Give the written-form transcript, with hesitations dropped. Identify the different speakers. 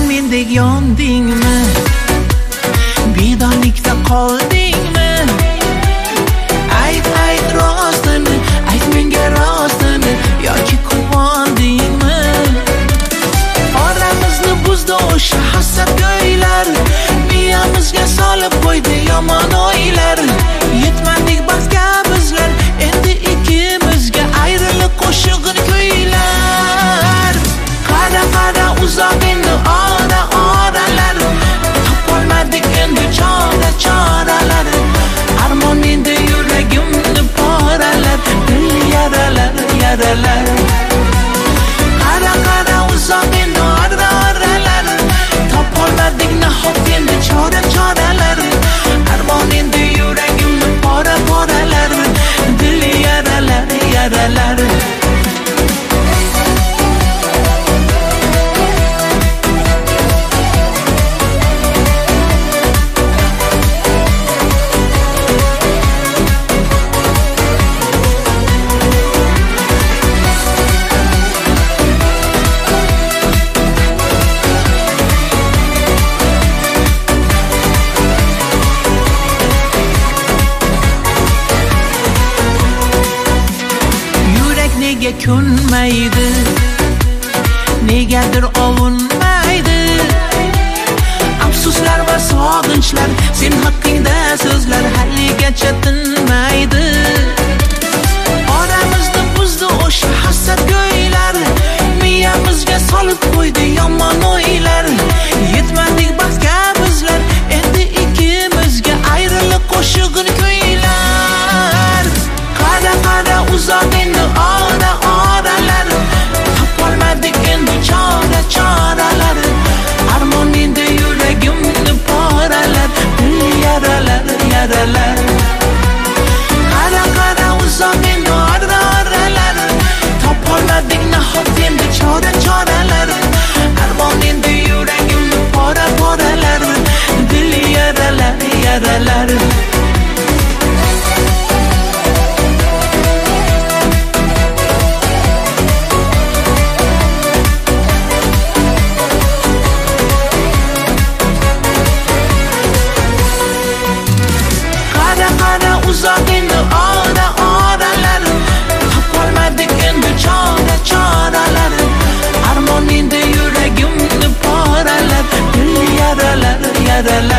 Speaker 1: mendek yondingmi? Bedorlikda qoldingmi? Ayt rostini, ayt menga rostini, yoki quvondingmi? Oramizni buzdi o'sha hasad-go'ylar, miyamizga solib qo'ydi yomon o'ylar. Yetmadik baxtga bizlar, endi ikkimizga ayriliq qo'shig'in kuylar. Qara uzoq endi oralar, topolmadik endi choralar. Armon endi yuragimni poralar, dil yaralar. Qara uzoq endi oralar, topolmadik nahot endi choralar. Armon endi yuragimni poralar, dil yaralar. Nega ko'nmaydi, negadir ovunmaydi. Afsuslar va sog'inchlar, sen haqqingda so'zlar haligacha tinmaydi. Oramizni buzdi o'sha hasad-go'ylar, miyamizga solib qo'ydi yomon o'ylar. Yetmadik baxtga bizlar, endi ikkimizga ayriliq qo'shig'in kuylar. Qara uzoq endi oralar, topolmadik endi choralar. Armon endi yuragimni poralar, dil yaralar. Qara uzoq endi oralar, topolmadik nahot endi choralar. Armon endi yuragimni poralar, dil yaralar. Uzoq endi oralar, topolmadik endi choralar. Armon endi yuragimni poralar, dil yaralar.